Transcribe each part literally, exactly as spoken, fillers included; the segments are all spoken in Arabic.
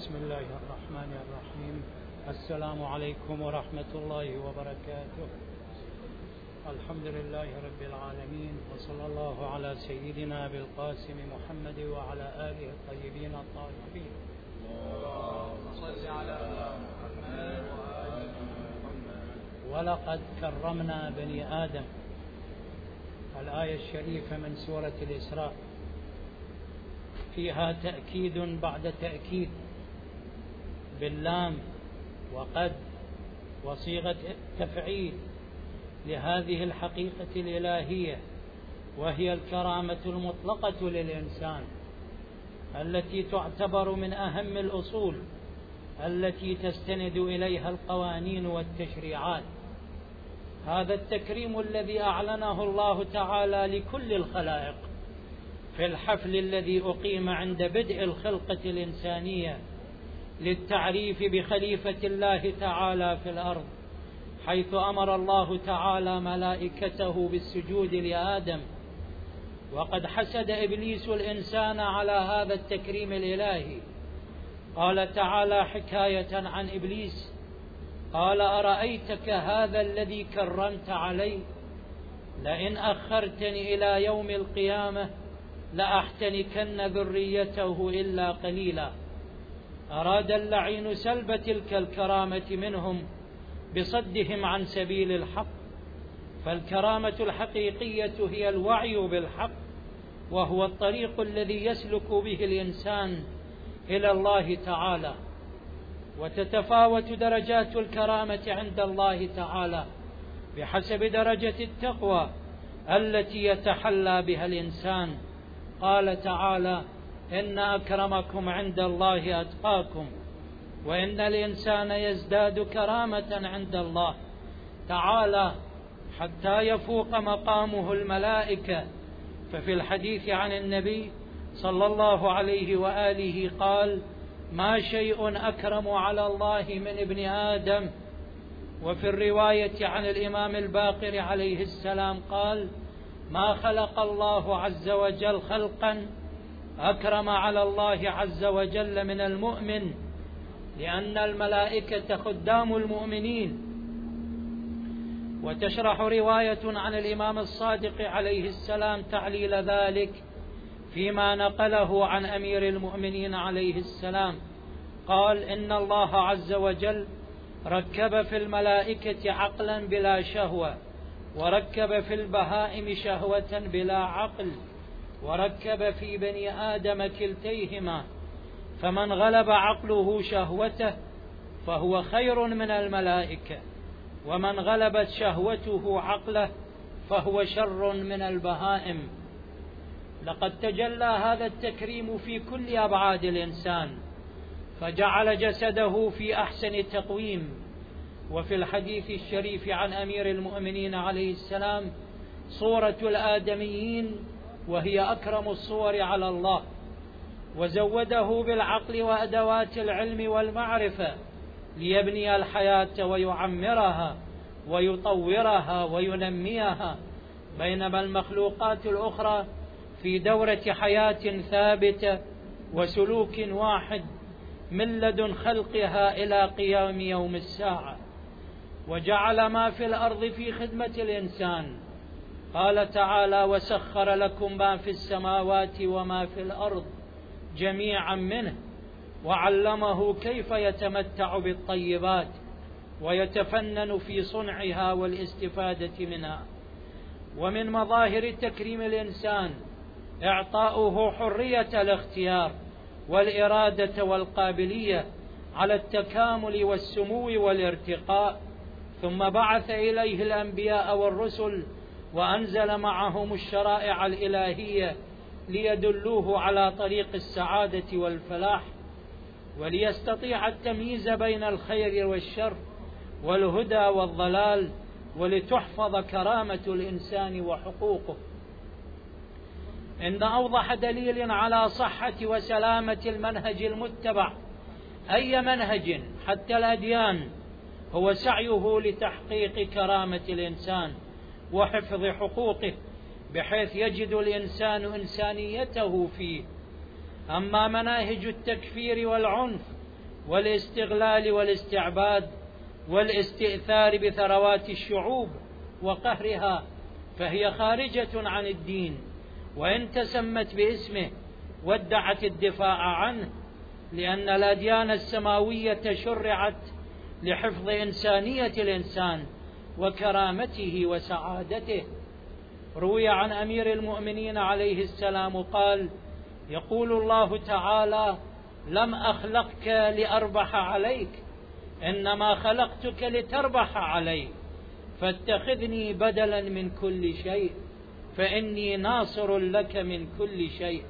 بسم الله الرحمن الرحيم. السلام عليكم ورحمة الله وبركاته. الحمد لله رب العالمين، وصلى الله على سيدنا بالقاسم محمد وعلى آله الطيبين الطاهرين. اللهم صل على محمد وآل محمد. ولقد كرمنا بني آدم، الآية الشريفة من سورة الإسراء، فيها تأكيد بعد تأكيد باللام وقد وصيغة تفعيل لهذه الحقيقة الإلهية، وهي الكرامة المطلقة للإنسان التي تعتبر من أهم الأصول التي تستند إليها القوانين والتشريعات. هذا التكريم الذي أعلنه الله تعالى لكل الخلائق في الحفل الذي أقيم عند بدء الخلقة الإنسانية للتعريف بخليفة الله تعالى في الأرض، حيث أمر الله تعالى ملائكته بالسجود لآدم. وقد حسد إبليس الإنسان على هذا التكريم الإلهي. قال تعالى حكاية عن إبليس: قال أرأيتك هذا الذي كرمت علي، لئن أخرتني إلى يوم القيامة لأحتنكن ذريته إلا قليلا. أراد اللعين سلب تلك الكرامة منهم بصدهم عن سبيل الحق، فالكرامة الحقيقية هي الوعي بالحق، وهو الطريق الذي يسلك به الإنسان إلى الله تعالى. وتتفاوت درجات الكرامة عند الله تعالى بحسب درجة التقوى التي يتحلى بها الإنسان. قال تعالى: إن أكرمكم عند الله أتقاكم، وإن الإنسان يزداد كرامة عند الله تعالى حتى يفوق مقامه الملائكة. ففي الحديث عن النبي صلى الله عليه وآله قال: ما شيء أكرم على الله من ابن آدم. وفي الرواية عن الإمام الباقر عليه السلام قال: ما خلق الله عز وجل خلقا أكرم على الله عز وجل من المؤمن، لأن الملائكة خدام المؤمنين. وتشرح رواية عن الإمام الصادق عليه السلام تعليل ذلك فيما نقله عن أمير المؤمنين عليه السلام. قال: إن الله عز وجل ركب في الملائكة عقلا بلا شهوة، وركب في البهائم شهوة بلا عقل، وركب في بني آدم كلتيهما، فمن غلب عقله شهوته فهو خير من الملائكة، ومن غلبت شهوته عقله فهو شر من البهائم. لقد تجلى هذا التكريم في كل أبعاد الإنسان، فجعل جسده في أحسن تقويم. وفي الحديث الشريف عن أمير المؤمنين عليه السلام: صورة الآدميين وهي أكرم الصور على الله. وزوده بالعقل وأدوات العلم والمعرفة ليبني الحياة ويعمرها ويطورها وينميها، بينما المخلوقات الأخرى في دورة حياة ثابتة وسلوك واحد من لدن خلقها إلى قيام يوم الساعة. وجعل ما في الأرض في خدمة الإنسان. قال تعالى: وسخر لكم ما في السماوات وما في الأرض جميعا منه، وعلمه كيف يتمتع بالطيبات ويتفنن في صنعها والاستفادة منها. ومن مظاهر تكريم الإنسان إعطاؤه حرية الاختيار والإرادة والقابلية على التكامل والسمو والارتقاء. ثم بعث إليه الأنبياء والرسل، وأنزل معهم الشرائع الإلهية ليدلوه على طريق السعادة والفلاح، وليستطيع التمييز بين الخير والشر والهدى والضلال، ولتحفظ كرامة الإنسان وحقوقه. إن أوضح دليل على صحة وسلامة المنهج المتبع، أي منهج حتى الأديان، هو سعيه لتحقيق كرامة الإنسان وحفظ حقوقه، بحيث يجد الإنسان إنسانيته فيه. أما مناهج التكفير والعنف والاستغلال والاستعباد والاستئثار بثروات الشعوب وقهرها، فهي خارجة عن الدين، وإن تسمت باسمه وادعت الدفاع عنه، لأن الأديان السماوية شرعت لحفظ إنسانية الإنسان وكرامته وسعادته. روي عن أمير المؤمنين عليه السلام قال: يقول الله تعالى: لم أخلقك لأربح عليك، إنما خلقتك لتربح علي، فاتخذني بدلا من كل شيء، فإني ناصر لك من كل شيء.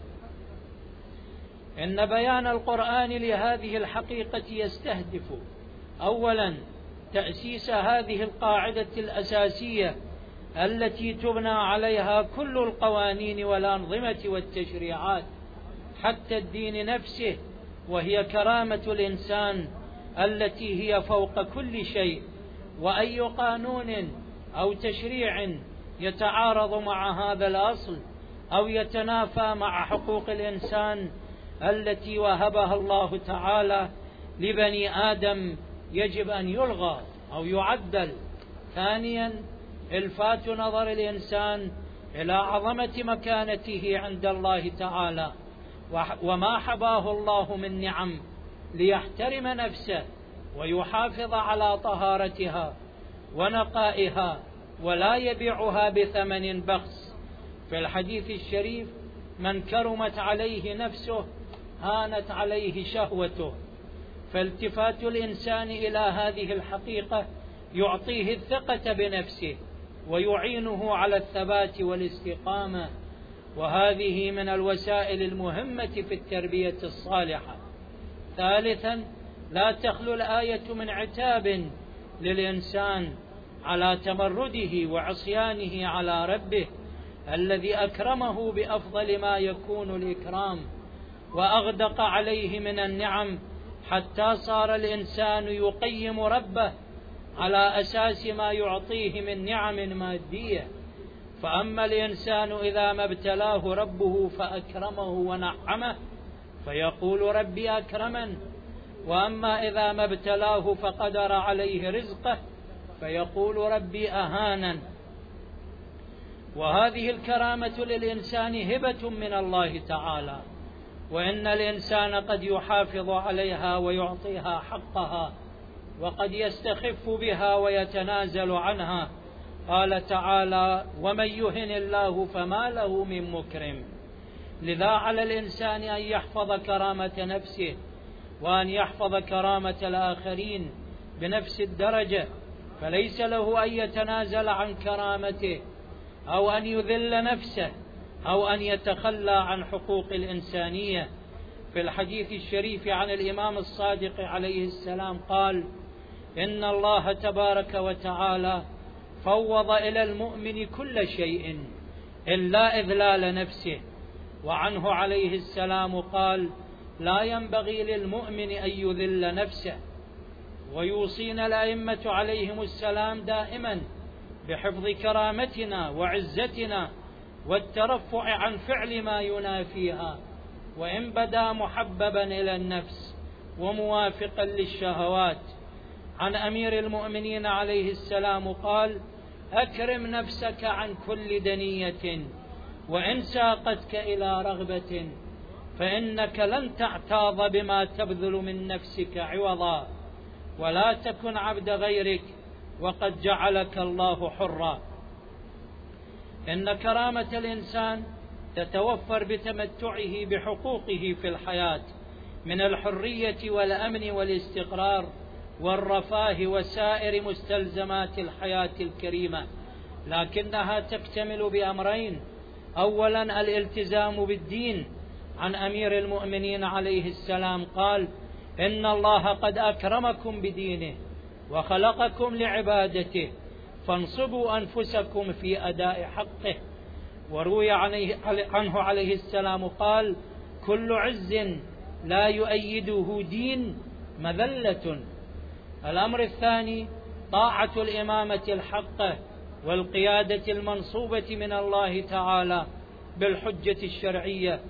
إن بيان القرآن لهذه الحقيقة يستهدف أولا تأسيس هذه القاعدة الأساسية التي تبنى عليها كل القوانين والأنظمة والتشريعات، حتى الدين نفسه، وهي كرامة الإنسان التي هي فوق كل شيء. وأي قانون أو تشريع يتعارض مع هذا الأصل أو يتنافى مع حقوق الإنسان التي وهبها الله تعالى لبني آدم يجب أن يلغى أو يعدل. ثانيا إلفات نظر الإنسان إلى عظمة مكانته عند الله تعالى وما حباه الله من نعم، ليحترم نفسه ويحافظ على طهارتها ونقائها ولا يبيعها بثمن بخس. في الحديث الشريف: من كرمت عليه نفسه هانت عليه شهوته. فالتفات الإنسان إلى هذه الحقيقة يعطيه الثقة بنفسه ويعينه على الثبات والاستقامة، وهذه من الوسائل المهمة في التربية الصالحة. ثالثا لا تخلو الآية من عتاب للإنسان على تمرده وعصيانه على ربه الذي أكرمه بأفضل ما يكون الإكرام وأغدق عليه من النعم، حتى صار الإنسان يقيم ربه على أساس ما يعطيه من نعم مادية. فأما الإنسان إذا ما ابتلاه ربه فأكرمه ونعمه فيقول: ربي أكرمن. وأما إذا ما ابتلاه فقدر عليه رزقه فيقول: ربي أهانن. وهذه الكرامة للإنسان هبة من الله تعالى، وإن الإنسان قد يحافظ عليها ويعطيها حقها، وقد يستخف بها ويتنازل عنها. قال تعالى: ومن يهن الله فما له من مكرم. لذا على الإنسان أن يحفظ كرامة نفسه، وأن يحفظ كرامة الآخرين بنفس الدرجة، فليس له أن يتنازل عن كرامته أو أن يذل نفسه أو أن يتخلى عن حقوق الإنسانية. في الحديث الشريف عن الإمام الصادق عليه السلام قال: إن الله تبارك وتعالى فوض إلى المؤمن كل شيء إلا إذلال نفسه. وعنه عليه السلام قال: لا ينبغي للمؤمن أن يذل نفسه. ويوصينا الأئمة عليهم السلام دائما بحفظ كرامتنا وعزتنا والترفع عن فعل ما ينافيها، وإن بدا محببا إلى النفس وموافقا للشهوات. عن أمير المؤمنين عليه السلام قال: أكرم نفسك عن كل دنية وإن ساقتك إلى رغبة، فإنك لن تعتاض بما تبذل من نفسك عوضا، ولا تكن عبد غيرك وقد جعلك الله حرا. إن كرامة الإنسان تتوفر بتمتعه بحقوقه في الحياة من الحرية والأمن والاستقرار والرفاه وسائر مستلزمات الحياة الكريمة، لكنها تكتمل بأمرين: أولا الالتزام بالدين. عن أمير المؤمنين عليه السلام قال: إن الله قد أكرمكم بدينه وخلقكم لعبادته، فانصبوا أنفسكم في أداء حقه. وروي عنه عليه السلام قال: كل عز لا يؤيده دين مذلة. الأمر الثاني طاعة الإمامة الحقة والقيادة المنصوبة من الله تعالى بالحجة الشرعية،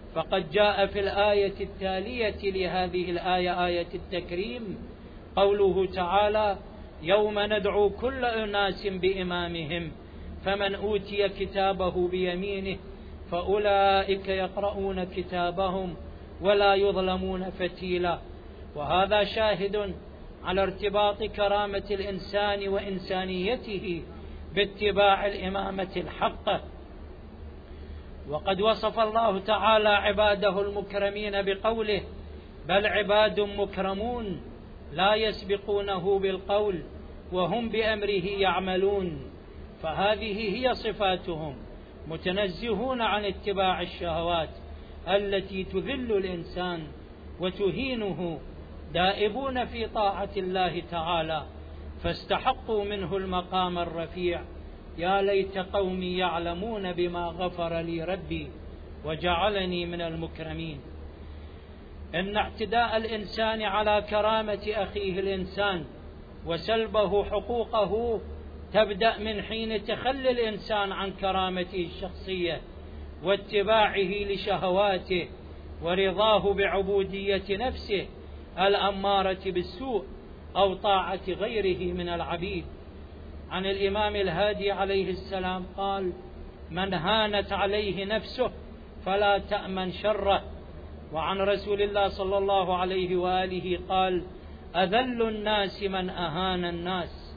فقد جاء في الآية التالية لهذه الآية، آية التكريم، قوله تعالى: يوم ندعو كل أناس بإمامهم فمن أوتي كتابه بيمينه فأولئك يقرؤون كتابهم ولا يظلمون فتيلا. وهذا شاهد على ارتباط كرامة الإنسان وإنسانيته باتباع الإمامة الحقة. وقد وصف الله تعالى عباده المكرمين بقوله: بل عباد مكرمون لا يسبقونه بالقول وهم بأمره يعملون. فهذه هي صفاتهم، متنزهون عن اتباع الشهوات التي تذل الإنسان وتهينه، دائبون في طاعة الله تعالى، فاستحقوا منه المقام الرفيع. يا ليت قومي يعلمون بما غفر لي ربي وجعلني من المكرمين. إن اعتداء الإنسان على كرامة أخيه الإنسان وسلبه حقوقه تبدأ من حين تخلي الإنسان عن كرامته الشخصية واتباعه لشهواته ورضاه بعبودية نفسه الأمارة بالسوء أو طاعة غيره من العبيد. عن الإمام الهادي عليه السلام قال: من هانت عليه نفسه فلا تأمن شره. وعن رسول الله صلى الله عليه وآله قال: أذل الناس من أهان الناس.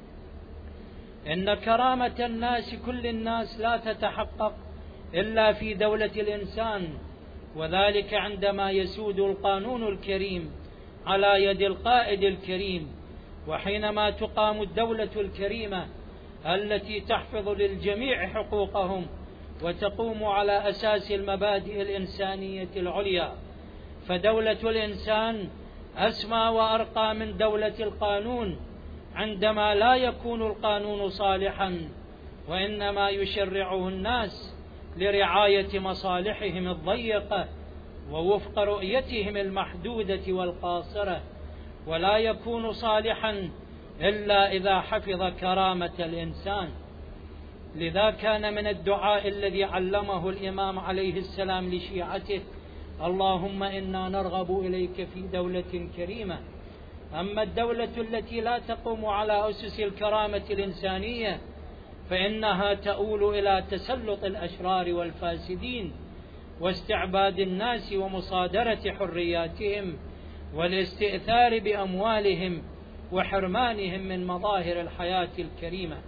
إن كرامة الناس كل الناس لا تتحقق إلا في دولة الإنسان، وذلك عندما يسود القانون الكريم على يد القائد الكريم، وحينما تقام الدولة الكريمة التي تحفظ للجميع حقوقهم وتقوم على أساس المبادئ الإنسانية العليا. فدولة الإنسان أسمى وأرقى من دولة القانون عندما لا يكون القانون صالحا، وإنما يشرعه الناس لرعاية مصالحهم الضيقة ووفق رؤيتهم المحدودة والقاصرة، ولا يكون صالحا إلا إذا حفظ كرامة الإنسان. لذا كان من الدعاء الذي علمه الإمام عليه السلام لشيعته: اللهم إنا نرغب إليك في دولة كريمة. أما الدولة التي لا تقوم على أسس الكرامة الإنسانية فإنها تؤول إلى تسلط الأشرار والفاسدين واستعباد الناس ومصادرة حرياتهم والاستئثار بأموالهم وحرمانهم من مظاهر الحياة الكريمة.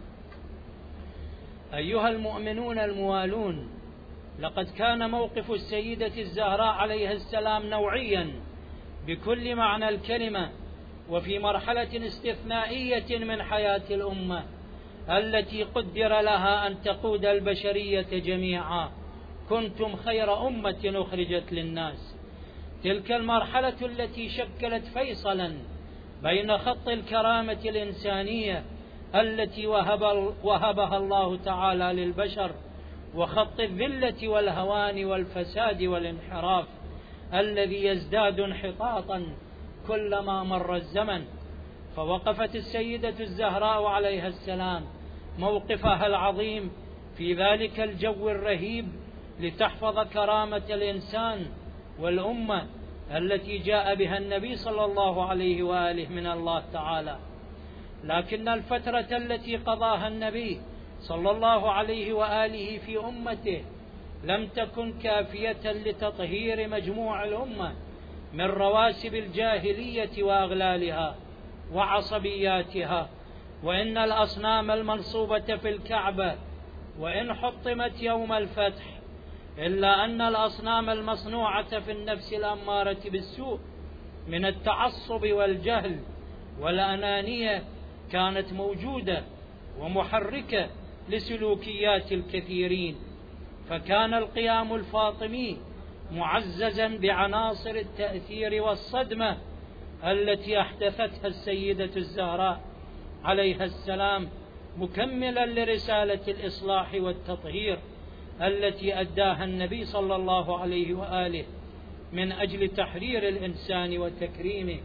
أيها المؤمنون الموالون، لقد كان موقف السيدة الزهراء عليها السلام نوعيا بكل معنى الكلمة، وفي مرحلة استثنائية من حياة الأمة التي قدر لها أن تقود البشرية جميعا. كنتم خير أمة أخرجت للناس. تلك المرحلة التي شكلت فيصلا بين خط الكرامة الإنسانية التي وهب وهبها الله تعالى للبشر وخط الذلة والهوان والفساد والانحراف الذي يزداد انحطاطا كلما مر الزمن. فوقفت السيدة الزهراء عليها السلام موقفها العظيم في ذلك الجو الرهيب لتحفظ كرامة الإنسان والأمة التي جاء بها النبي صلى الله عليه وآله من الله تعالى. لكن الفترة التي قضاها النبي صلى الله عليه وآله في أمته لم تكن كافية لتطهير مجموع الأمة من رواسب الجاهلية وأغلالها وعصبياتها. وإن الأصنام المنصوبة في الكعبة وإن حطمت يوم الفتح، إلا أن الأصنام المصنوعة في النفس الأمارة بالسوء من التعصب والجهل والأنانية كانت موجودة ومحركة لسلوكيات الكثيرين. فكان القيام الفاطمي معززا بعناصر التأثير والصدمة التي أحدثتها السيدة الزهراء عليها السلام، مكملا لرسالة الإصلاح والتطهير التي أداها النبي صلى الله عليه وآله من أجل تحرير الإنسان وتكريمه.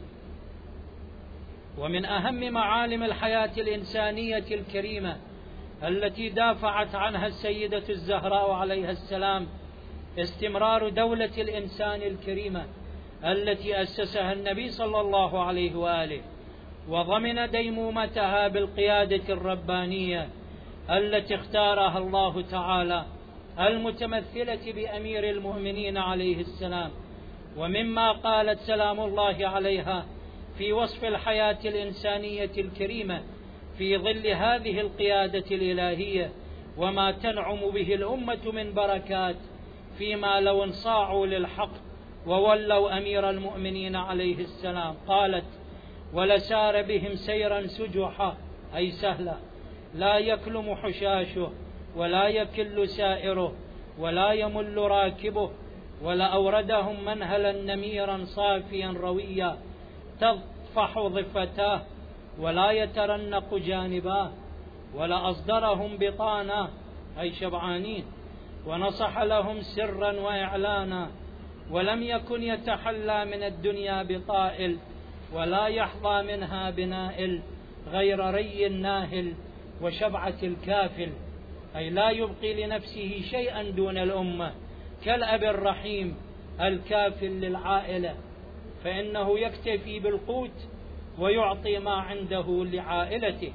ومن أهم معالم الحياة الإنسانية الكريمة التي دافعت عنها السيدة الزهراء عليها السلام استمرار دولة الإنسان الكريمة التي أسسها النبي صلى الله عليه وآله، وضمن ديمومتها بالقيادة الربانية التي اختارها الله تعالى المتمثلة بأمير المؤمنين عليه السلام. ومما قالت سلام الله عليها في وصف الحياة الإنسانية الكريمة في ظل هذه القيادة الإلهية وما تنعم به الأمة من بركات، فيما لو انصاعوا للحق وولوا أمير المؤمنين عليه السلام. قالت: ولسار بهم سيرا سجحا، أي سهلا، لا يكلم حشاشه ولا يكل سائره ولا يمل راكبه، ولأوردهم منهلا نميرا صافيا رويا تضفح ضفتاه ولا يترنق جانباه، ولأصدرهم بطانا، أي شبعانين، ونصح لهم سرا وإعلانا، ولم يكن يتحلى من الدنيا بطائل ولا يحظى منها بنائل غير ري الناهل وشبعة الكافل، أي لا يبقي لنفسه شيئا دون الأمة، كالأب الرحيم الكافل للعائلة، فإنه يكتفي بالقوت ويعطي ما عنده لعائلته.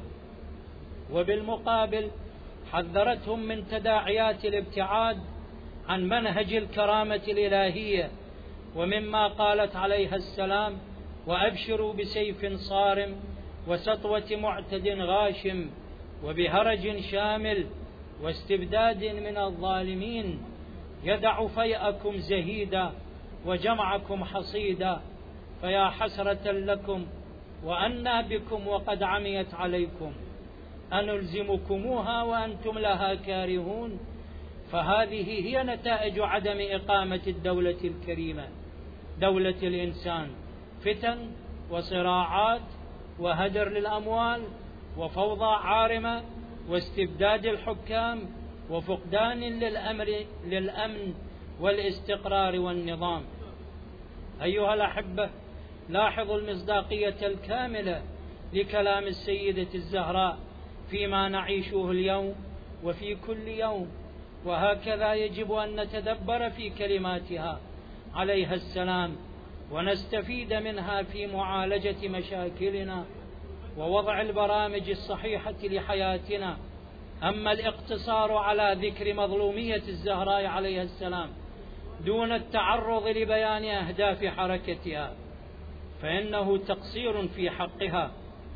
وبالمقابل حذرتهم من تداعيات الابتعاد عن منهج الكرامة الإلهية، ومما قالت عليها السلام: وأبشروا بسيف صارم وسطوة معتد غاشم وبهرج شامل واستبداد من الظالمين، يدع فيئكم زهيدا وجمعكم حصيدا، فيا حسرة لكم وأنى بكم وقد عميت عليكم، أنلزمكموها وأنتم لها كارهون. فهذه هي نتائج عدم إقامة الدولة الكريمة، دولة الإنسان: فتن وصراعات وهدر للأموال وفوضى عارمة واستبداد الحكام وفقدان للأمر للأمن والاستقرار والنظام. أيها الأحبة، لاحظوا المصداقية الكاملة لكلام السيدة الزهراء فيما نعيشه اليوم وفي كل يوم، وهكذا يجب أن نتدبر في كلماتها عليها السلام ونستفيد منها في معالجة مشاكلنا ووضع البرامج الصحيحة لحياتنا. أما الاقتصار على ذكر مظلومية الزهراء عليها السلام دون التعرض لبيان أهداف حركتها فإنه تقصير في حقها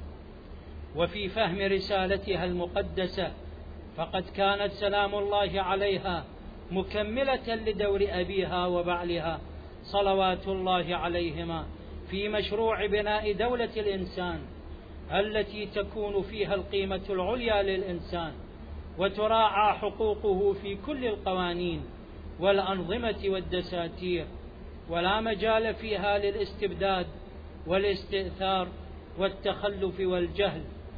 وفي فهم رسالتها المقدسة، فقد كانت سلام الله عليها مكملة لدور أبيها وبعلها صلوات الله عليهما في مشروع بناء دولة الإنسان التي تكون فيها القيمة العليا للإنسان وتراعى حقوقه في كل القوانين والأنظمة والدساتير، ولا مجال فيها للاستبداد والاستئثار والتخلف والجهل.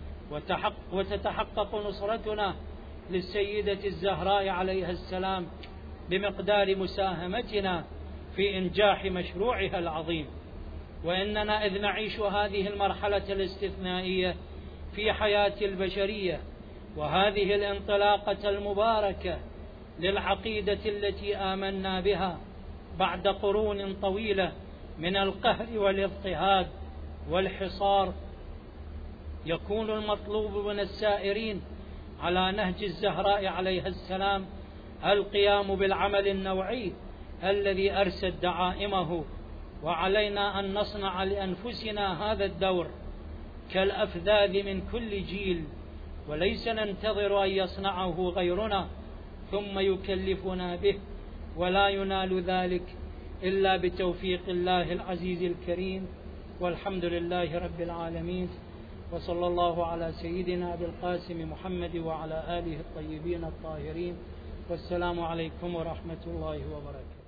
وتتحقق نصرتنا للسيدة الزهراء عليها السلام بمقدار مساهمتنا في إنجاح مشروعها العظيم. وإننا إذ نعيش هذه المرحلة الاستثنائية في حياة البشرية وهذه الانطلاقة المباركة للعقيدة التي آمنا بها بعد قرون طويلة من القهر والاضطهاد والحصار، يكون المطلوب من السائرين على نهج الزهراء عليها السلام القيام بالعمل النوعي الذي أرست دعائمه، وعلينا أن نصنع لأنفسنا هذا الدور كالأفذاذ من كل جيل، وليس ننتظر أن يصنعه غيرنا ثم يكلفنا به، ولا ينال ذلك إلا بتوفيق الله العزيز الكريم. والحمد لله رب العالمين، وصلى الله على سيدنا أبي القاسم محمد وعلى آله الطيبين الطاهرين، والسلام عليكم ورحمة الله وبركاته.